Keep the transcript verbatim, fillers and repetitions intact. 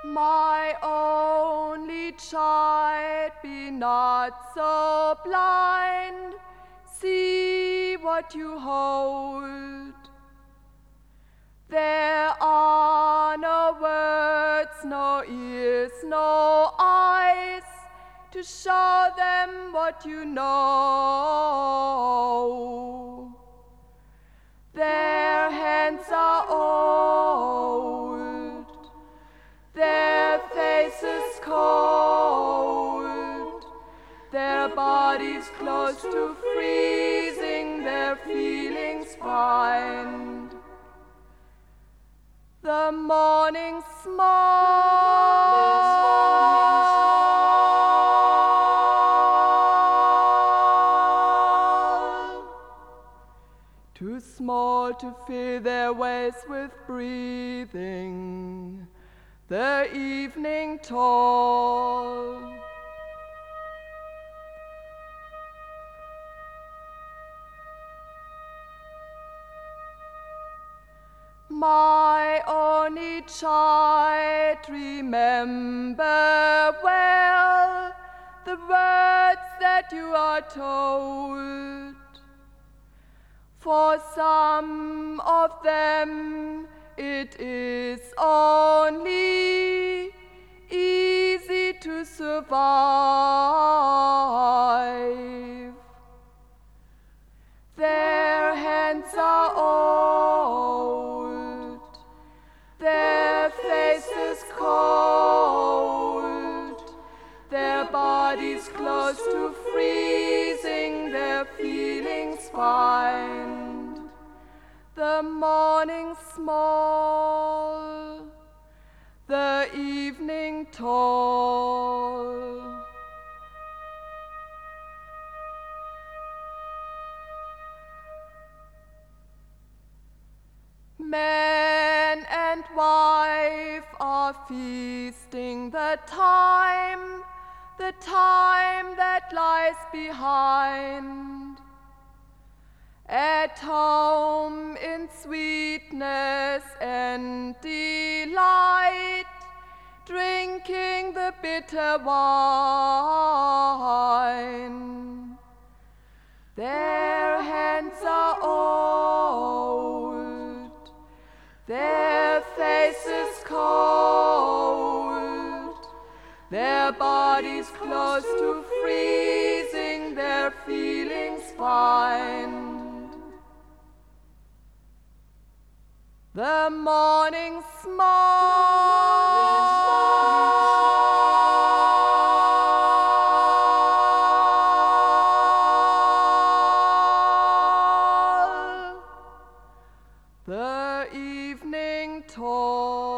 My only child, be not so blind, see what you hold. There are no words, no ears, no eyes, to show them what you know. Their hands are old, their faces cold, their bodies close to freezing, their feelings bind. The morning small, too small to fill their ways with breathing, the evening tall. My only child, remember well the words that you are told. For some of them it is only easy to survive. Their hands are old, their faces cold, their bodies close to freezing, their feelings bind. The morning small, the evening tall. Man and wife are feasting the time, the time that lies behind. At home in sweetness and delight, drinking the bitter wine. Their hands are old, their faces cold, their bodies close to freezing, their feelings bind. The morning small, the evening tall.